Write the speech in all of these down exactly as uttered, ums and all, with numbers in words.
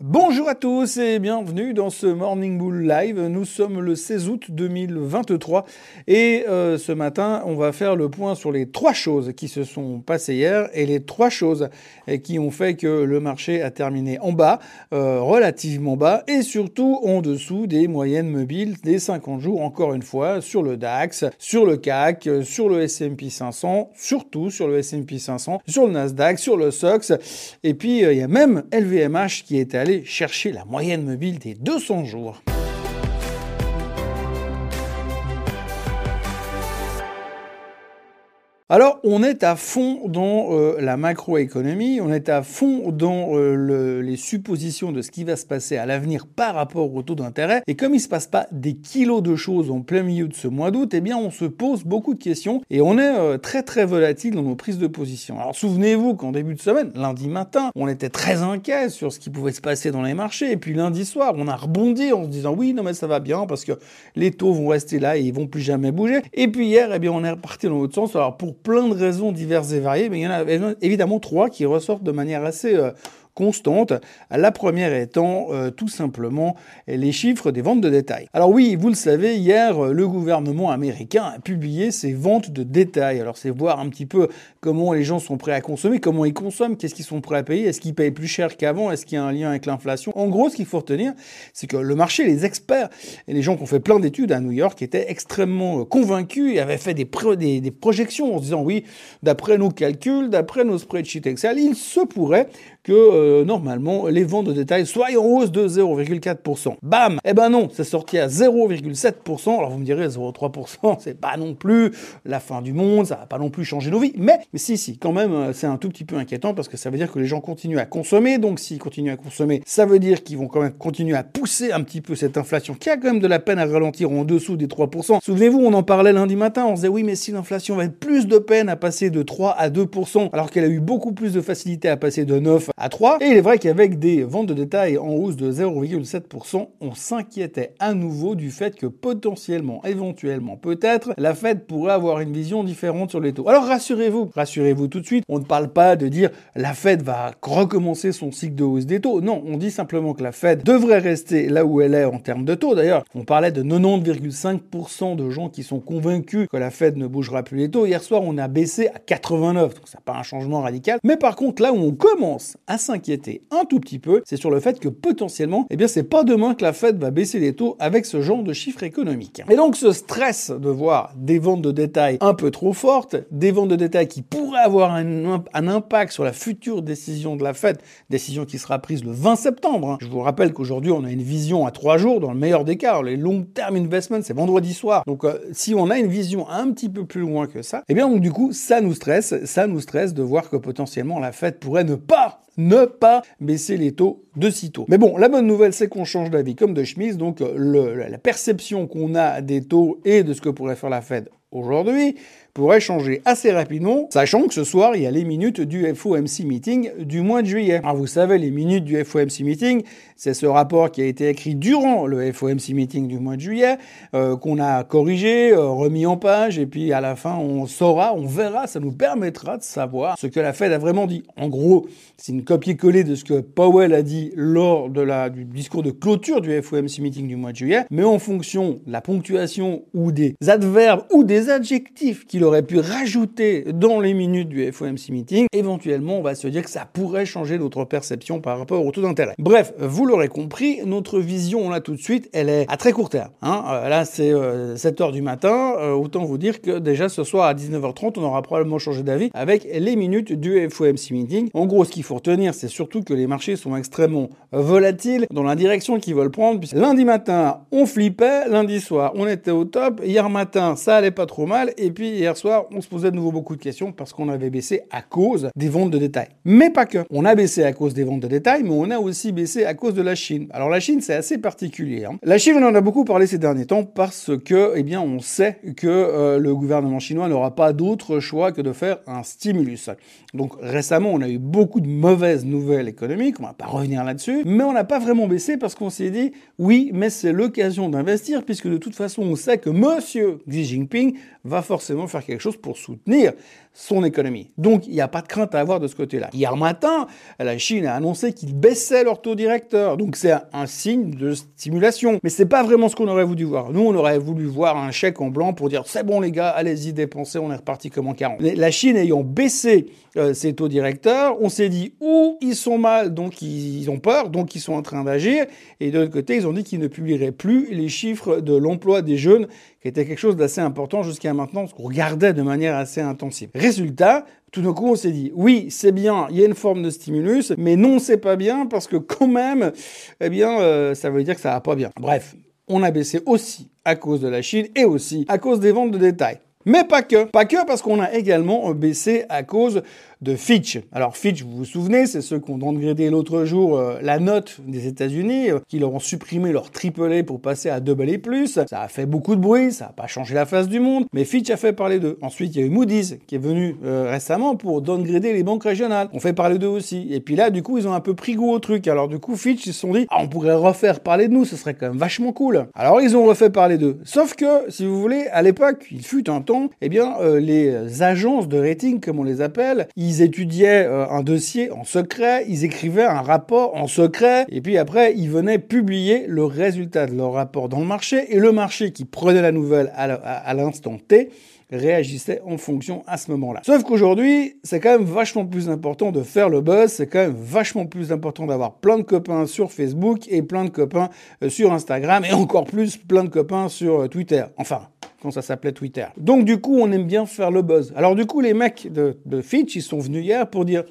Bonjour à tous et bienvenue dans ce Morning Bull Live. Nous sommes le seize août deux mille vingt-trois et euh, ce matin, on va faire le point sur les trois choses qui se sont passées hier et les trois choses qui ont fait que le marché a terminé en bas, euh, relativement bas et surtout en dessous des moyennes mobiles des cinquante jours, encore une fois, sur le DAX, sur le C A C, sur le S and P cinq cents, surtout sur le S and P cinq cents, sur le Nasdaq, sur le S O X et puis il euh, y a même L V M H qui est allé chercher la moyenne mobile des deux cents jours. Alors, on est à fond dans euh, la macroéconomie, on est à fond dans euh, le, les suppositions de ce qui va se passer à l'avenir par rapport au taux d'intérêt. Et comme il se passe pas des kilos de choses en plein milieu de ce mois d'août, eh bien, on se pose beaucoup de questions et on est euh, très très volatile dans nos prises de position. Alors, souvenez-vous qu'en début de semaine, lundi matin, on était très inquiet sur ce qui pouvait se passer dans les marchés. Et puis lundi soir, on a rebondi en se disant oui, non mais ça va bien parce que les taux vont rester là et ils vont plus jamais bouger. Et puis hier, eh bien, on est reparti dans l'autre sens. Alors pour plein de raisons diverses et variées, mais il y en a évidemment trois qui ressortent de manière assez euh, constante. La première étant euh, tout simplement les chiffres des ventes de détail. Alors oui, vous le savez, hier, le gouvernement américain a publié ses ventes de détail. Alors c'est voir un petit peu comment les gens sont prêts à consommer, comment ils consomment, qu'est-ce qu'ils sont prêts à payer, est-ce qu'ils payent plus cher qu'avant, est-ce qu'il y a un lien avec l'inflation. En gros, ce qu'il faut retenir, c'est que le marché, les experts et les gens qui ont fait plein d'études à New York étaient extrêmement convaincus et avaient fait des, pro- des, des projections en se disant oui, d'après nos calculs, d'après nos spreadsheets Excel, il se pourrait que euh, normalement les ventes de détail soient en hausse de zéro virgule quatre pour cent. Bam! Eh ben non, c'est sorti à zéro virgule sept pour cent. Alors vous me direz zéro virgule trois pour cent, c'est pas non plus la fin du monde, ça va pas non plus changer nos vies, mais, mais si si, quand même c'est un tout petit peu inquiétant parce que ça veut dire que les gens continuent à consommer. Donc s'ils continuent à consommer, ça veut dire qu'ils vont quand même continuer à pousser un petit peu cette inflation qui a quand même de la peine à ralentir en dessous des trois pour cent. Souvenez-vous, on en parlait lundi matin, on se disait oui, mais si l'inflation va être plus de peine à passer de trois à deux pour cent alors qu'elle a eu beaucoup plus de facilité à passer de neuf à trois. Et il est vrai qu'avec des ventes de détail en hausse de zéro virgule sept pour cent, on s'inquiétait à nouveau du fait que potentiellement, éventuellement, peut-être, la Fed pourrait avoir une vision différente sur les taux. Alors rassurez-vous, rassurez-vous tout de suite, on ne parle pas de dire la Fed va recommencer son cycle de hausse des taux. Non, on dit simplement que la Fed devrait rester là où elle est en termes de taux. D'ailleurs, on parlait de quatre-vingt-dix virgule cinq pour cent de gens qui sont convaincus que la Fed ne bougera plus les taux. Hier soir, on a baissé à quatre-vingt-neuf, donc ça n'a pas un changement radical. Mais par contre, là où on commence à s'inquiéter un tout petit peu, c'est sur le fait que potentiellement, eh bien, c'est pas demain que la Fed va baisser les taux avec ce genre de chiffres économiques. Et donc, ce stress de voir des ventes de détail un peu trop fortes, des ventes de détail qui pourraient avoir un, un impact sur la future décision de la Fed, décision qui sera prise le vingt septembre. Hein. Je vous rappelle qu'aujourd'hui, on a une vision à trois jours, dans le meilleur des cas. Les long-term investments, c'est vendredi soir. Donc, euh, si on a une vision un petit peu plus loin que ça, eh bien, donc, du coup, ça nous stresse, ça nous stresse de voir que potentiellement la Fed pourrait ne pas ne pas baisser les taux de sitôt. Mais bon, la bonne nouvelle, c'est qu'on change d'avis comme de chemise, donc le, la perception qu'on a des taux et de ce que pourrait faire la Fed aujourd'hui pourrait changer assez rapidement, sachant que ce soir, il y a les minutes du F O M C Meeting du mois de juillet. Alors vous savez, les minutes du F O M C Meeting, c'est ce rapport qui a été écrit durant le F O M C Meeting du mois de juillet, euh, qu'on a corrigé, euh, remis en page, et puis à la fin, on saura, on verra, ça nous permettra de savoir ce que la Fed a vraiment dit. En gros, c'est une copier-coller de ce que Powell a dit lors de la, du discours de clôture du F O M C Meeting du mois de juillet, mais en fonction de la ponctuation ou des adverbes ou des adjectifs qu'il aurait pu rajouter dans les minutes du F O M C Meeting, éventuellement, on va se dire que ça pourrait changer notre perception par rapport au taux d'intérêt. Bref, vous l'aurez compris, notre vision, là, tout de suite, elle est à très court terme. Hein. Euh, là, c'est euh, sept heures du matin. Euh, autant vous dire que déjà, ce soir, à dix-neuf heures trente, on aura probablement changé d'avis avec les minutes du F O M C Meeting. En gros, ce qu'il faut retenir, c'est surtout que les marchés sont extrêmement volatiles dans la direction qu'ils veulent prendre. Puisque lundi matin, on flippait. Lundi soir, on était au top. Hier matin, ça allait pas trop mal. Et puis, hier soir, on se posait de nouveau beaucoup de questions parce qu'on avait baissé à cause des ventes de détail. Mais pas que. On a baissé à cause des ventes de détail, mais on a aussi baissé à cause de la Chine. Alors la Chine, c'est assez particulier. Hein. La Chine, on en a beaucoup parlé ces derniers temps parce que, eh bien, on sait que euh, le gouvernement chinois n'aura pas d'autre choix que de faire un stimulus. Donc récemment, on a eu beaucoup de mauvaises nouvelles économiques. On va pas revenir là-dessus, mais on n'a pas vraiment baissé parce qu'on s'est dit, oui, mais c'est l'occasion d'investir puisque de toute façon, on sait que Monsieur Xi Jinping va forcément faire quelque chose pour soutenir son économie. Donc, il n'y a pas de crainte à avoir de ce côté-là. Hier matin, la Chine a annoncé qu'ils baissaient leur taux directeur. Donc, c'est un signe de stimulation. Mais c'est pas vraiment ce qu'on aurait voulu voir. Nous, on aurait voulu voir un chèque en blanc pour dire « c'est bon les gars, allez-y dépensez, on est reparti comme en quarante ». La Chine ayant baissé euh, ses taux directeurs, on s'est dit « ouh, ils sont mal, donc ils ont peur, donc ils sont en train d'agir ». Et de l'autre côté, ils ont dit qu'ils ne publieraient plus les chiffres de l'emploi des jeunes, qui était quelque chose d'assez important jusqu'à maintenant, parce qu'on regardait de manière assez intensive. Résultat, tout d'un coup, on s'est dit, oui, c'est bien, il y a une forme de stimulus, mais non, c'est pas bien, parce que quand même, eh bien, euh, ça veut dire que ça va pas bien. Bref, on a baissé aussi à cause de la Chine et aussi à cause des ventes de détail. Mais pas que. Pas que parce qu'on a également baissé à cause de Fitch. Alors Fitch, vous vous souvenez, c'est ceux qui ont downgradé l'autre jour euh, la note des États-Unis, euh, qui leur ont supprimé leur triple A pour passer à double A plus. Ça a fait beaucoup de bruit, ça n'a pas changé la face du monde, mais Fitch a fait parler d'eux. Ensuite, il y a eu Moody's qui est venu euh, récemment pour downgrader les banques régionales. On fait parler d'eux aussi. Et puis là, du coup, ils ont un peu pris goût au truc. Alors du coup, Fitch, ils se sont dit, ah, on pourrait refaire parler de nous, ce serait quand même vachement cool. Alors ils ont refait parler d'eux. Sauf que, si vous voulez, à l'époque, il fut un temps, eh bien, euh, les agences de rating, comme on les appelle, ils étudiaient euh, un dossier en secret, ils écrivaient un rapport en secret, et puis après, ils venaient publier le résultat de leur rapport dans le marché, et le marché qui prenait la nouvelle à l'instant T, réagissait en fonction à ce moment-là. Sauf qu'aujourd'hui, c'est quand même vachement plus important de faire le buzz, c'est quand même vachement plus important d'avoir plein de copains sur Facebook et plein de copains euh, sur Instagram, et encore plus plein de copains sur euh, Twitter. Enfin, quand ça s'appelait Twitter. Donc du coup, on aime bien faire le buzz. Alors du coup, les mecs de, de Fitch, ils sont venus hier pour dire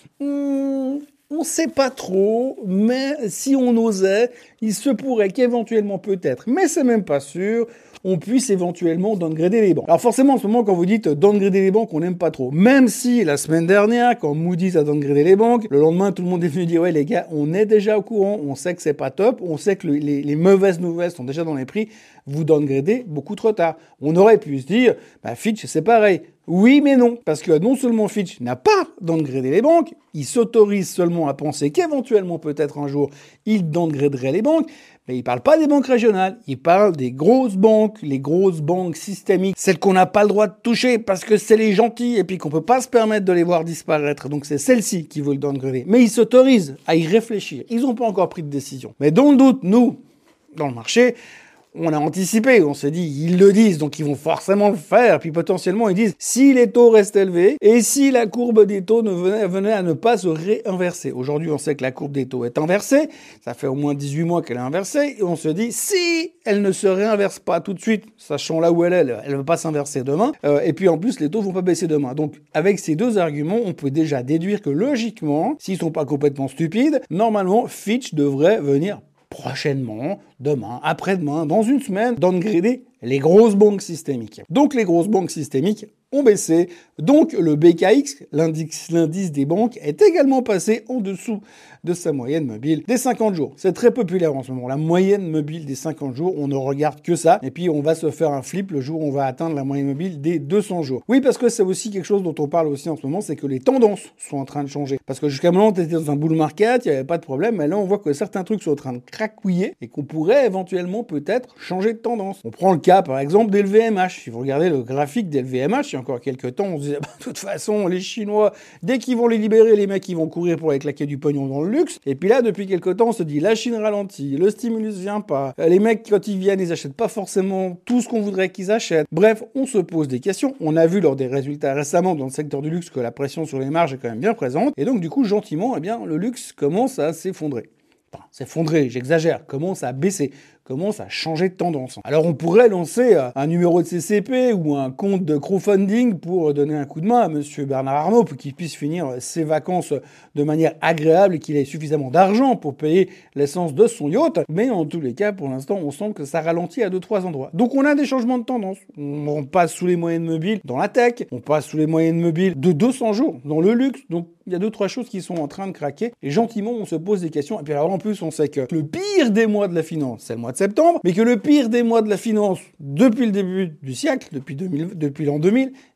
hm, on sait pas trop, mais si on osait, il se pourrait qu'éventuellement peut-être, mais c'est même pas sûr, on puisse éventuellement downgrader les banques. Alors forcément, en ce moment, quand vous dites downgrader les banques, on n'aime pas trop. Même si la semaine dernière, quand Moody's a downgradé les banques, le lendemain, tout le monde est venu dire ouais les gars, on est déjà au courant, on sait que c'est pas top, on sait que le, les, les mauvaises nouvelles sont déjà dans les prix, vous downgradez beaucoup trop tard. On aurait pu se dire, bah Fitch c'est pareil. Oui, mais non. Parce que non seulement Fitch n'a pas downgradé les banques, il s'autorise seulement à penser qu'éventuellement, peut-être un jour, il downgraderait les banques, mais il parle pas des banques régionales, il parle des grosses banques, les grosses banques systémiques, celles qu'on n'a pas le droit de toucher parce que c'est les gentils et puis qu'on peut pas se permettre de les voir disparaître. Donc c'est celles-ci qui veulent downgrader. Mais ils s'autorisent à y réfléchir. Ils n'ont pas encore pris de décision. Mais dans le doute, nous, dans le marché, on a anticipé, on s'est dit, ils le disent, donc ils vont forcément le faire. Puis potentiellement, ils disent, si les taux restent élevés et si la courbe des taux ne venait, venait à ne pas se réinverser. Aujourd'hui, on sait que la courbe des taux est inversée. Ça fait au moins dix-huit mois qu'elle est inversée. Et on se dit, si elle ne se réinverse pas tout de suite, sachant là où elle est, elle ne va pas s'inverser demain. Euh, et puis en plus, les taux vont pas baisser demain. Donc avec ces deux arguments, on peut déjà déduire que logiquement, s'ils sont pas complètement stupides, normalement, Fitch devrait venir prochainement, demain, après-demain, dans une semaine, downgrader les grosses banques systémiques. Donc les grosses banques systémiques ont baissé, donc le B K X, l'indice, l'indice des banques, est également passé en dessous de sa moyenne mobile des cinquante jours. C'est très populaire en ce moment, la moyenne mobile des cinquante jours, on ne regarde que ça, et puis on va se faire un flip le jour où on va atteindre la moyenne mobile des deux cents jours. Oui, parce que c'est aussi quelque chose dont on parle aussi en ce moment, c'est que les tendances sont en train de changer. Parce que jusqu'à maintenant, on était dans un bull market, il n'y avait pas de problème, mais là on voit que certains trucs sont en train de cracouiller, et qu'on pourrait éventuellement peut-être changer de tendance. On prend le cas par exemple d'L V M H. Si vous regardez le graphique d'L V M H, il y a encore quelques temps, on se disait, bah, de toute façon, les Chinois, dès qu'ils vont les libérer, les mecs, ils vont courir pour aller claquer du pognon dans le luxe. Et puis là, depuis quelques temps, on se dit, la Chine ralentit, le stimulus vient pas, les mecs, quand ils viennent, ils achètent pas forcément tout ce qu'on voudrait qu'ils achètent. Bref, on se pose des questions. On a vu lors des résultats récemment dans le secteur du luxe que la pression sur les marges est quand même bien présente. Et donc, du coup, gentiment, eh bien, le luxe commence à s'effondrer. Enfin, s'effondrer, j'exagère, commence à baisser, commence à changer de tendance. Alors on pourrait lancer un numéro de C C P ou un compte de crowdfunding pour donner un coup de main à monsieur Bernard Arnault pour qu'il puisse finir ses vacances de manière agréable et qu'il ait suffisamment d'argent pour payer l'essence de son yacht. Mais en tous les cas, pour l'instant, on sent que ça ralentit à deux, trois endroits. Donc on a des changements de tendance. On passe sous les moyennes mobiles dans la tech, on passe sous les moyennes mobiles de deux cents jours dans le luxe. Donc il y a deux, trois choses qui sont en train de craquer et gentiment on se pose des questions. Et puis alors en plus on sait que le pire des mois de la finance, c'est le mois de septembre, mais que le pire des mois de la finance depuis le début du siècle, depuis deux mille, depuis l'an deux mille,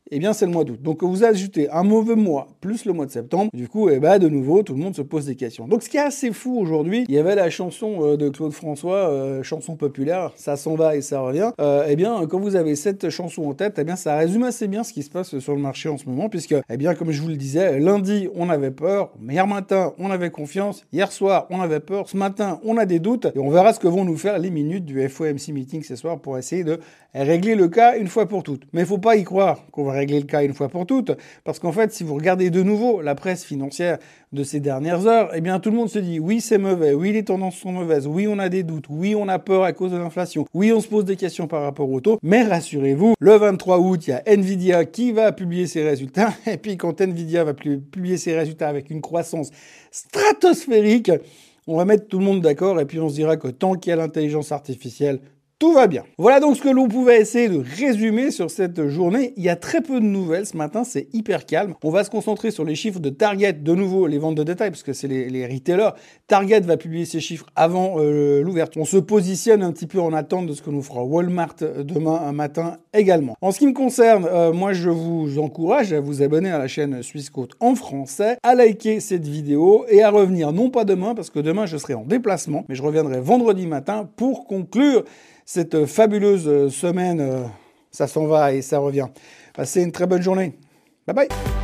eh bien c'est le mois d'août. Donc vous ajoutez un mauvais mois plus le mois de septembre, du coup, eh ben, de nouveau, tout le monde se pose des questions. Donc ce qui est assez fou aujourd'hui, il y avait la chanson de Claude François, euh, chanson populaire, ça s'en va et ça revient. Euh, eh bien, quand vous avez cette chanson en tête, eh bien ça résume assez bien ce qui se passe sur le marché en ce moment, puisque, eh bien, comme je vous le disais, lundi, on avait peur, hier matin, on avait confiance, hier soir, on avait peur, ce matin, on a des doutes, et on verra ce que vont nous faire les minutes du F O M C Meeting ce soir pour essayer de régler le cas une fois pour toutes. Mais il faut pas y croire qu'on va régler le cas une fois pour toutes, parce qu'en fait, si vous regardez de nouveau la presse financière de ces dernières heures, eh bien, tout le monde se dit, oui, c'est mauvais, oui, les tendances sont mauvaises, oui, on a des doutes, oui, on a peur à cause de l'inflation, oui, on se pose des questions par rapport au taux, mais rassurez-vous, le vingt-trois août, il y a Nvidia qui va publier ses résultats, et puis quand Nvidia va publier ses résultats avec une croissance stratosphérique, on va mettre tout le monde d'accord, et puis on se dira que tant qu'il y a l'intelligence artificielle, tout va bien. Voilà donc ce que l'on pouvait essayer de résumer sur cette journée. Il y a très peu de nouvelles ce matin, c'est hyper calme. On va se concentrer sur les chiffres de Target, de nouveau les ventes de détail, parce que c'est les, les retailers. Target va publier ses chiffres avant euh, l'ouverture. On se positionne un petit peu en attente de ce que nous fera Walmart demain matin également. En ce qui me concerne, euh, moi je vous encourage à vous abonner à la chaîne Suisse Côte en français, à liker cette vidéo et à revenir non pas demain, parce que demain je serai en déplacement, mais je reviendrai vendredi matin pour conclure cette fabuleuse semaine. Ça s'en va et ça revient. Passez une très bonne journée. Bye bye.